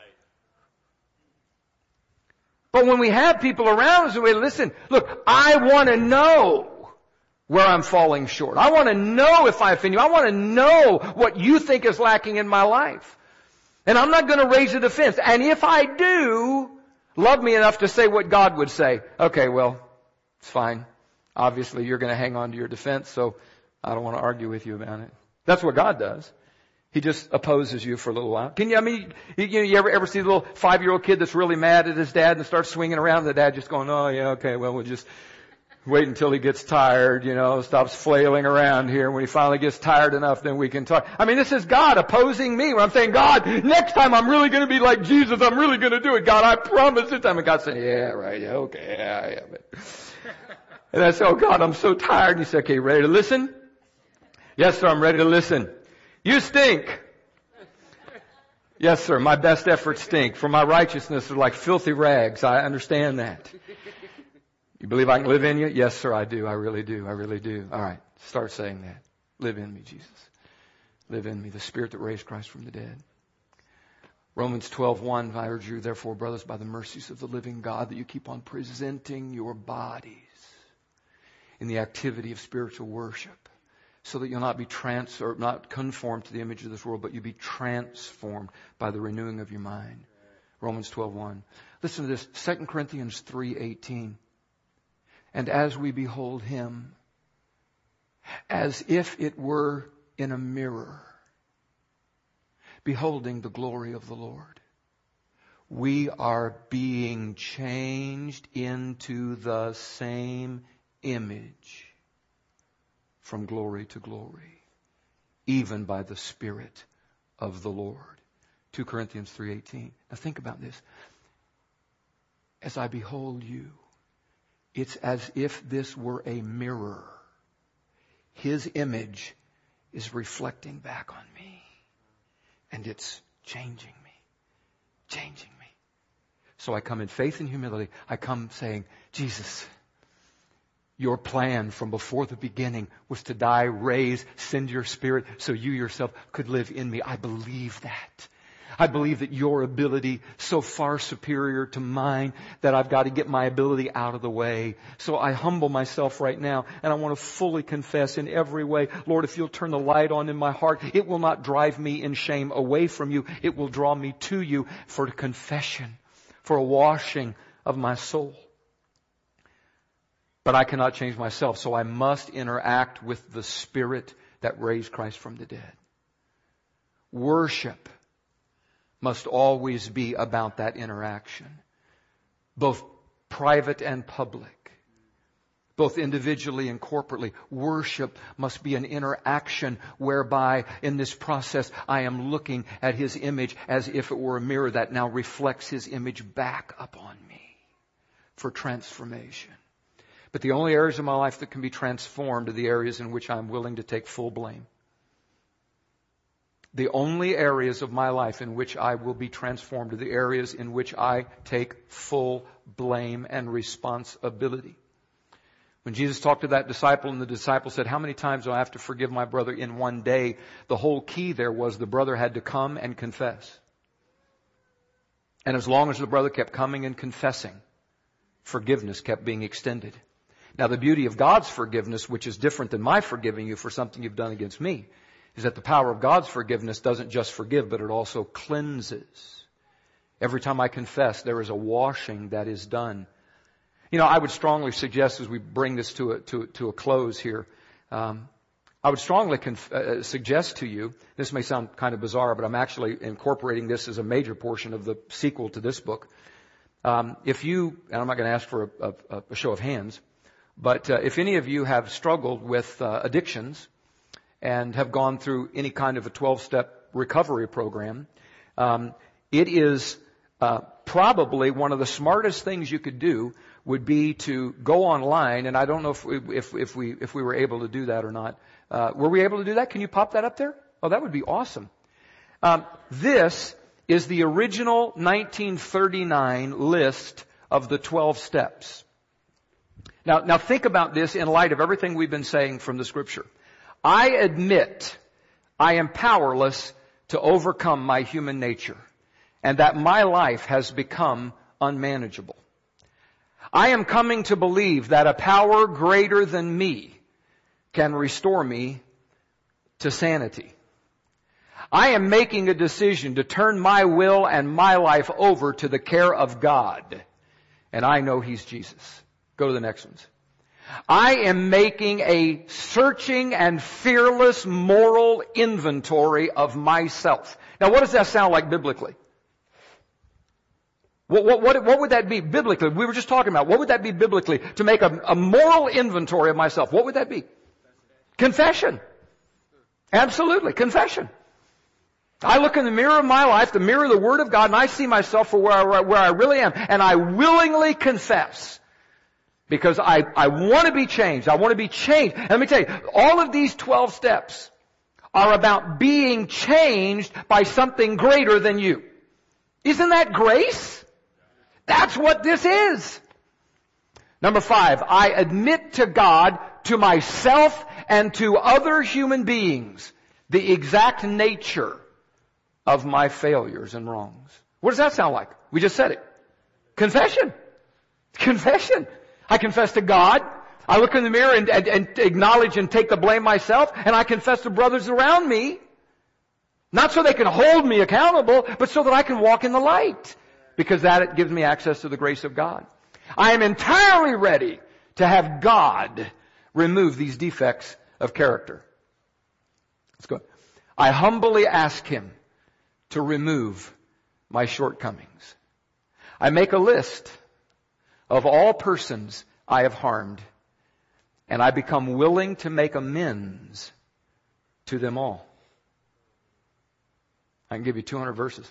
S2: But when we have people around us and we listen, look, I want to know where I'm falling short. I want to know if I offend you. I want to know what you think is lacking in my life. And I'm not going to raise a defense. And if I do, love me enough to say what God would say. Okay, well, it's fine. Obviously, you're going to hang on to your defense, so I don't want to argue with you about it. That's what God does. He just opposes you for a little while. Can you, I mean, you, you ever, ever see the little five-year-old kid that's really mad at his dad and starts swinging around, and the dad just going, oh, yeah, okay, well, we'll just wait until he gets tired, you know, stops flailing around here. When he finally gets tired enough, then we can talk. I mean, this is God opposing me. When I'm saying, God, next time I'm really going to be like Jesus. I'm really going to do it. God, I promise this time. And God's saying, yeah, right, yeah, okay, yeah, yeah. But and I said, oh God, I'm so tired. And he said, okay, you ready to listen? Yes, sir, I'm ready to listen. You stink. Yes, sir, my best efforts stink. For my righteousness are like filthy rags. I understand that. You believe I can live in you? Yes, sir, I do. I really do. I really do. All right, start saying that. Live in me, Jesus. Live in me, the Spirit that raised Christ from the dead. Romans twelve one, I urge you, therefore, brothers, by the mercies of the living God, that you keep on presenting your bodies in the activity of spiritual worship, so that you'll not be trans or not conformed to the image of this world, but you be transformed by the renewing of your mind. Romans twelve one. Listen to this, Second Corinthians three eighteen. And as we behold Him, as if it were in a mirror, beholding the glory of the Lord, we are being changed into the same image from glory to glory, even by the Spirit of the Lord. Two Corinthians three eighteen. Now think about this. As I behold you, it's as if this were a mirror. His image is reflecting back on me. And it's changing me. Changing me. So I come in faith and humility. I come saying, Jesus, your plan from before the beginning was to die, raise, send your Spirit so you yourself could live in me. I believe that. I believe that your ability so far superior to mine that I've got to get my ability out of the way. So I humble myself right now and I want to fully confess in every way, Lord, if you'll turn the light on in my heart, it will not drive me in shame away from you. It will draw me to you for confession, for a washing of my soul. But I cannot change myself, so I must interact with the Spirit that raised Christ from the dead. Worship must always be about that interaction, both private and public, both individually and corporately. Worship must be an interaction whereby in this process I am looking at His image as if it were a mirror that now reflects His image back upon me for transformation. But the only areas of my life that can be transformed are the areas in which I'm willing to take full blame. The only areas of my life in which I will be transformed are the areas in which I take full blame and responsibility. When Jesus talked to that disciple and the disciple said, how many times do I have to forgive my brother in one day? The whole key there was the brother had to come and confess. And as long as the brother kept coming and confessing, forgiveness kept being extended. Now the beauty of God's forgiveness, which is different than my forgiving you for something you've done against me, is that the power of God's forgiveness doesn't just forgive, but it also cleanses. Every time I confess, there is a washing that is done. You know, I would strongly suggest as we bring this to a, to, to a close here, um, I would strongly conf- uh, suggest to you, this may sound kind of bizarre, but I'm actually incorporating this as a major portion of the sequel to this book. Um, if you, and I'm not going to ask for a, a, a show of hands, but uh, if any of you have struggled with uh, addictions, and have gone through any kind of a twelve-step recovery program, um, it is uh, probably one of the smartest things you could do would be to go online, and I don't know if we, if, if we if we were able to do that or not. Uh, were we able to do that? Can you pop that up there? Oh, that would be awesome. Um, this is the original nineteen thirty-nine list of the twelve steps. Now, now think about this in light of everything we've been saying from the Scripture. I admit I am powerless to overcome my human nature and that my life has become unmanageable. I am coming to believe that a power greater than me can restore me to sanity. I am making a decision to turn my will and my life over to the care of God. And I know He's Jesus. Go to the next ones. I am making a searching and fearless moral inventory of myself. Now, what does that sound like biblically? What, what, what, what would that be biblically? We were just talking about, what would that be biblically? To make a, a moral inventory of myself. What would that be? Confession. Absolutely, confession. I look in the mirror of my life, the mirror of the Word of God, and I see myself for where I, where I really am, and I willingly confess. Because I, I want to be changed. I want to be changed. And let me tell you, all of these twelve steps are about being changed by something greater than you. Isn't that grace? That's what this is. Number five, I admit to God, to myself, and to other human beings the exact nature of my failures and wrongs. What does that sound like? We just said it. Confession. Confession. I confess to God. I look in the mirror and, and, and acknowledge and take the blame myself. And I confess to brothers around me. Not so they can hold me accountable, but so that I can walk in the light. Because that gives me access to the grace of God. I am entirely ready to have God remove these defects of character. Let's go. I humbly ask Him to remove my shortcomings. I make a list of all persons I have harmed, and I become willing to make amends to them all. I can give you two hundred verses.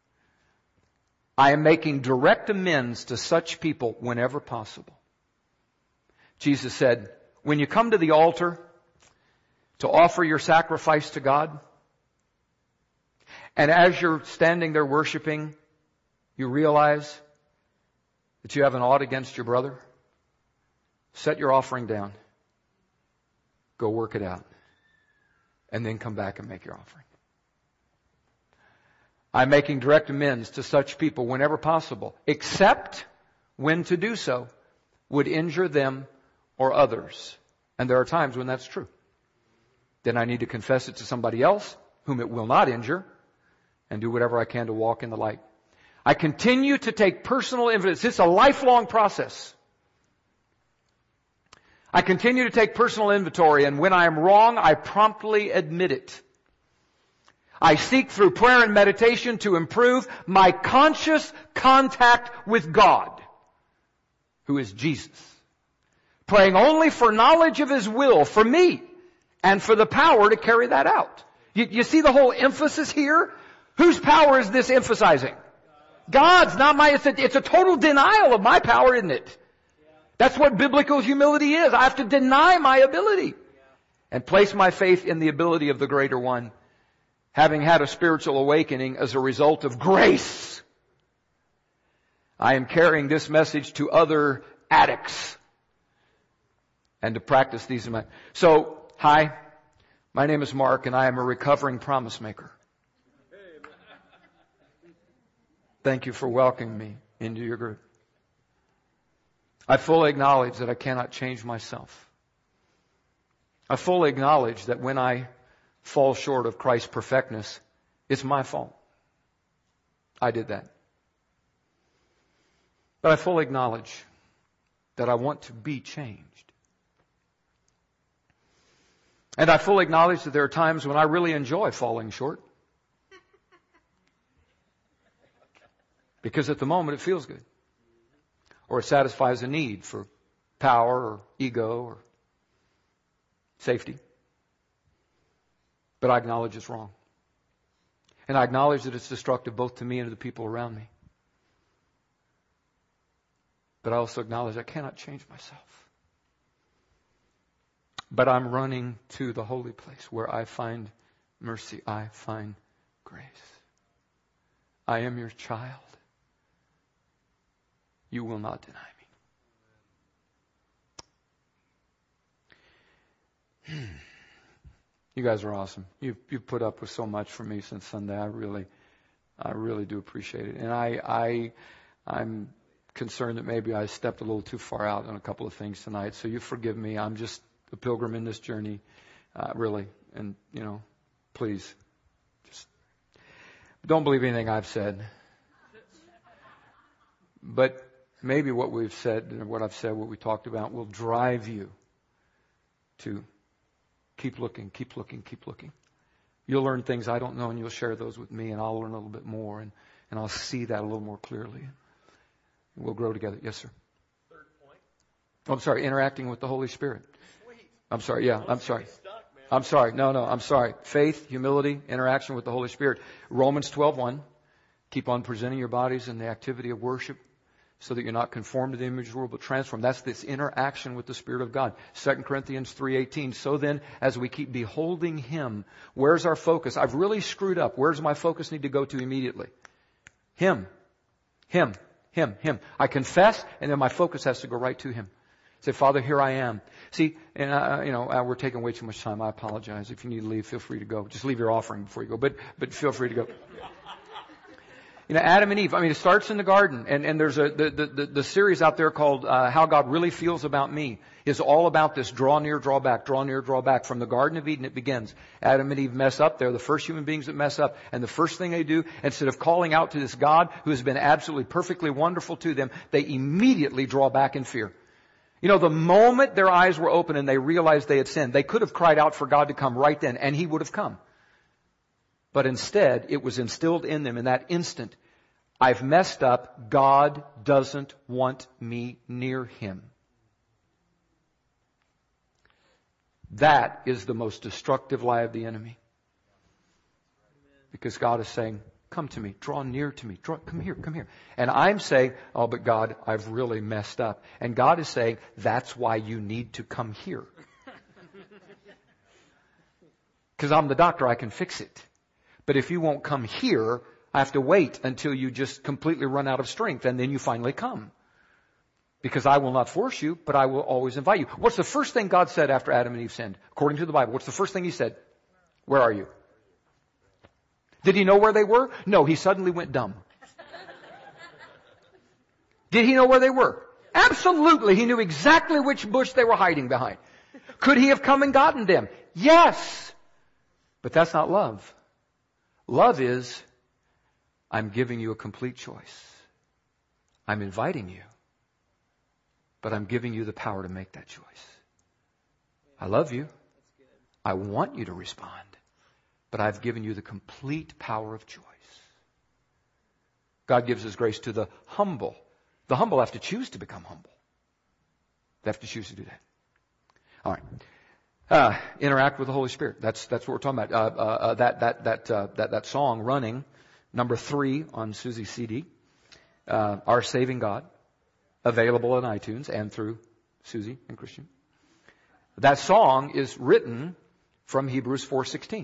S2: I am making direct amends to such people whenever possible. Jesus said, when you come to the altar to offer your sacrifice to God, and as you're standing there worshiping, you realize that you have an ought against your brother, set your offering down, go work it out, and then come back and make your offering. I'm making direct amends to such people whenever possible, except when to do so would injure them or others. And there are times when that's true. Then I need to confess it to somebody else whom it will not injure and do whatever I can to walk in the light. I continue to take personal inventory. It's a lifelong process. I continue to take personal inventory, and when I am wrong, I promptly admit it. I seek through prayer and meditation to improve my conscious contact with God, who is Jesus. Praying only for knowledge of His will for me and for the power to carry that out. You, you see the whole emphasis here? Whose power is this emphasizing? God's, not my. It's a, it's a total denial of my power, isn't it? That's what biblical humility is. I have to deny my ability and place my faith in the ability of the greater one, having had a spiritual awakening as a result of grace. I am carrying this message to other addicts and to practice these in my... So, hi, my name is Mark, and I am a recovering promise maker. Thank you for welcoming me into your group. I fully acknowledge that I cannot change myself. I fully acknowledge that when I fall short of Christ's perfectness, it's my fault. I did that. But I fully acknowledge that I want to be changed. And I fully acknowledge that there are times when I really enjoy falling short. Because at the moment it feels good. Or it satisfies a need for power or ego or safety. But I acknowledge it's wrong. And I acknowledge that it's destructive both to me and to the people around me. But I also acknowledge I cannot change myself. But I'm running to the holy place where I find mercy. I find grace. I am your child. You will not deny me. You guys are awesome. You've, you've put up with so much for me since Sunday. I really, I really do appreciate it. And I, I, I'm concerned that maybe I stepped a little too far out on a couple of things tonight. So you forgive me. I'm just a pilgrim in this journey, uh, really. And, you know, please, just don't believe anything I've said. But maybe what we've said, and what I've said, what we talked about, will drive you to keep looking, keep looking, keep looking. You'll learn things I don't know, and you'll share those with me, and I'll learn a little bit more, and, and I'll see that a little more clearly. And we'll grow together. Yes, sir.
S3: Third point.
S2: Oh, I'm sorry. Interacting with the Holy Spirit.
S3: Sweet.
S2: I'm sorry. Yeah, I'm sorry.
S3: Stuck, man.
S2: I'm sorry. No, no, I'm sorry. Faith, humility, interaction with the Holy Spirit. Romans twelve one. Keep on presenting your bodies in the activity of worship, so that you're not conformed to the image of the world, but transformed. That's this interaction with the Spirit of God. Second Corinthians three eighteen. So then, as we keep beholding Him, where's our focus? I've really screwed up. Where's my focus need to go to immediately? Him. Him. Him. Him. I confess, and then my focus has to go right to Him. Say, Father, here I am. See, and uh, you know, uh, we're taking way too much time. I apologize. If you need to leave, feel free to go. Just leave your offering before you go, but but feel free to go. You know, Adam and Eve, I mean, it starts in the garden, and, and there's a, the, the, the series out there called, uh, How God Really Feels About Me is all about this draw near, draw back, draw near, draw back. From the Garden of Eden, it begins. Adam and Eve mess up. They're the first human beings that mess up. And the first thing they do, instead of calling out to this God who has been absolutely perfectly wonderful to them, they immediately draw back in fear. You know, the moment their eyes were open and they realized they had sinned, they could have cried out for God to come right then, and He would have come. But instead, it was instilled in them in that instant, I've messed up. God doesn't want me near Him. That is the most destructive lie of the enemy. Because God is saying, come to me, draw near to me, draw, come here, come here. And I'm saying, oh, but God, I've really messed up. And God is saying, that's why you need to come here. Because I'm the doctor, I can fix it. But if you won't come here, I have to wait until you just completely run out of strength, and then you finally come. Because I will not force you, but I will always invite you. What's the first thing God said after Adam and Eve sinned? According to the Bible, what's the first thing He said? Where are you? Did he know where they were? No, he suddenly went dumb. Did he know where they were? Absolutely. He knew exactly which bush they were hiding behind. Could he have come and gotten them? Yes. But that's not love. Love is, I'm giving you a complete choice. I'm inviting you. But I'm giving you the power to make that choice. I love you. I want you to respond. But I've given you the complete power of choice. God gives His grace to the humble. The humble have to choose to become humble. They have to choose to do that. All right. Uh, interact with the Holy Spirit. That's that's what we're talking about. Uh, uh, uh, that that that uh, that that song, "Running," number three on Susie's C D. Uh, Our Saving God, available on iTunes and through Susie and Christian. That song is written from Hebrews four sixteen.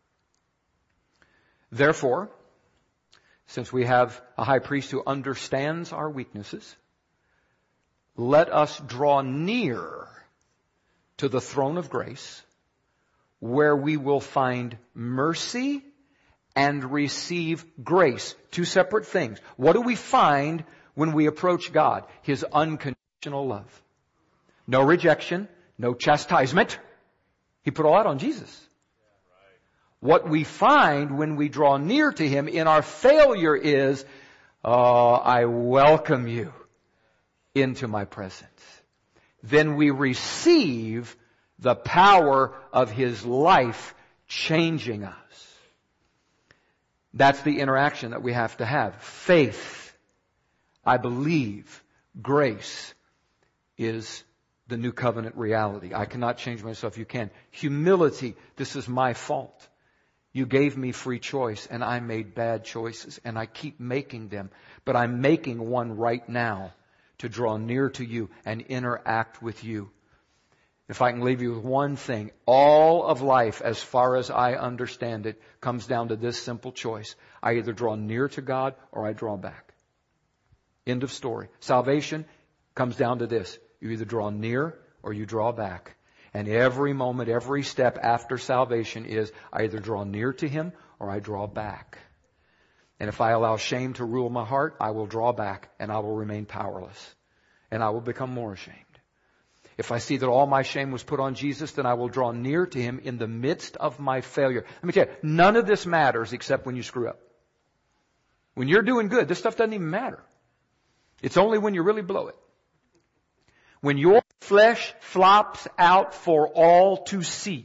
S2: Therefore, since we have a high priest who understands our weaknesses, let us draw near to the throne of grace, where we will find mercy and receive grace. Two separate things. What do we find when we approach God? His unconditional love. No rejection, no chastisement. He put all that on Jesus. What we find when we draw near to Him in our failure is, oh, I welcome you into my presence. Then we receive the power of His life changing us. That's the interaction that we have to have. Faith, I believe, grace is the new covenant reality. I cannot change myself. You can. Humility, this is my fault. You gave me free choice and I made bad choices and I keep making them. But I'm making one right now to draw near to you and interact with you. If I can leave you with one thing, all of life, as far as I understand it, comes down to this simple choice. I either draw near to God or I draw back. End of story. Salvation comes down to this. You either draw near or you draw back. And every moment, every step after salvation is I either draw near to Him or I draw back. And if I allow shame to rule my heart, I will draw back and I will remain powerless. And I will become more ashamed. If I see that all my shame was put on Jesus, then I will draw near to Him in the midst of my failure. Let me tell you, none of this matters except when you screw up. When you're doing good, this stuff doesn't even matter. It's only when you really blow it. When your flesh flops out for all to see,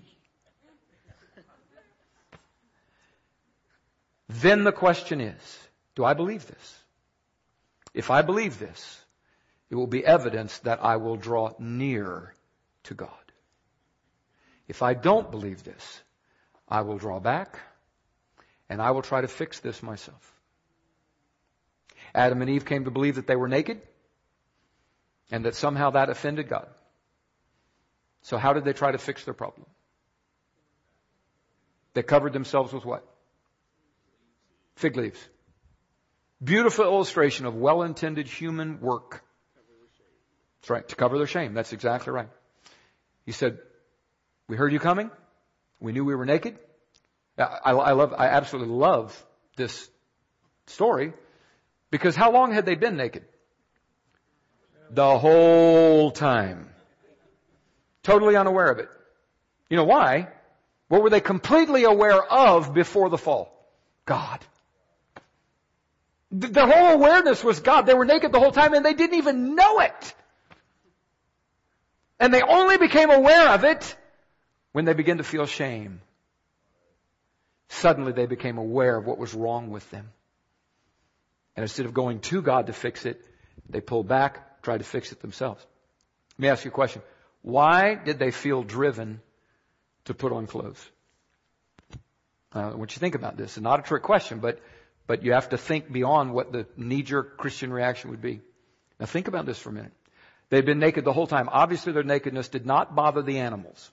S2: then the question is, do I believe this? If I believe this, it will be evidence that I will draw near to God. If I don't believe this, I will draw back and I will try to fix this myself. Adam and Eve came to believe that they were naked and that somehow that offended God. So how did they try to fix their problem? They covered themselves with what? Fig leaves. Beautiful illustration of well-intended human work. That's right, to cover their shame. That's exactly right. He said, we heard you coming. We knew we were naked. I, I love, I absolutely love this story because how long had they been naked? The whole time. Totally unaware of it. You know why? What were they completely aware of before the fall? God. Their whole awareness was God. They were naked the whole time and they didn't even know it. And they only became aware of it when they began to feel shame. Suddenly they became aware of what was wrong with them. And instead of going to God to fix it, they pulled back, tried to fix it themselves. Let me ask you a question. Why did they feel driven to put on clothes? Uh, I want you to think about this. It's not a trick question, but, but you have to think beyond what the knee-jerk Christian reaction would be. Now think about this for a minute. They'd been naked the whole time. Obviously their nakedness did not bother the animals.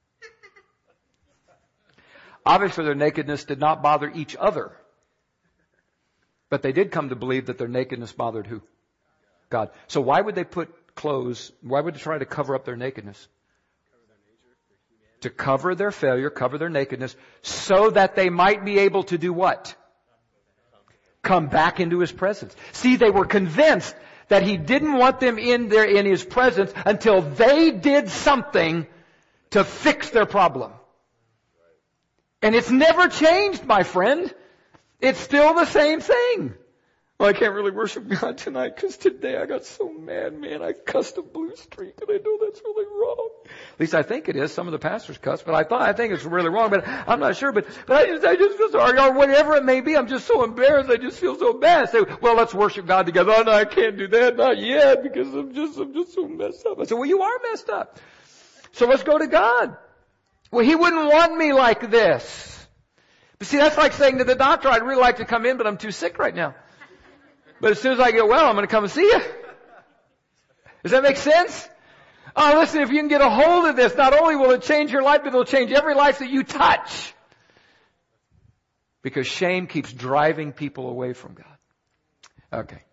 S2: Obviously their nakedness did not bother each other. But they did come to believe that their nakedness bothered who? God. So why would they put clothes, why would they try to cover up their nakedness? to cover their failure, cover their nakedness, so that they might be able to do what? Come back into His presence. See, they were convinced that He didn't want them in there in His presence until they did something to fix their problem. And it's never changed, my friend. It's still the same thing. Well, I can't really worship God tonight because today I got so mad, man. I cussed a blue streak, and I know that's really wrong. At least I think it is. Some of the pastors cuss, but I thought I think it's really wrong. But I'm not sure. But but I just I just feel sorry, or whatever it may be. I'm just so embarrassed. I just feel so bad. I say, well, let's worship God together. Oh no, I can't do that, not yet, because I'm just I'm just so messed up. I said, well, you are messed up. So let's go to God. Well, He wouldn't want me like this. But see, that's like saying to the doctor, I'd really like to come in, but I'm too sick right now. But as soon as I get well, I'm going to come and see you. Does that make sense? Oh, listen, if you can get a hold of this, not only will it change your life, but it will change every life that you touch. Because shame keeps driving people away from God. Okay.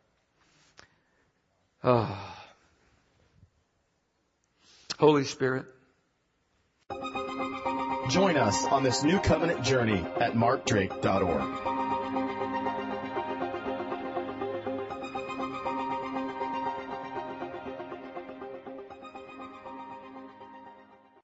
S2: Oh. Holy Spirit.
S1: Join us on this new covenant journey at mark drake dot org.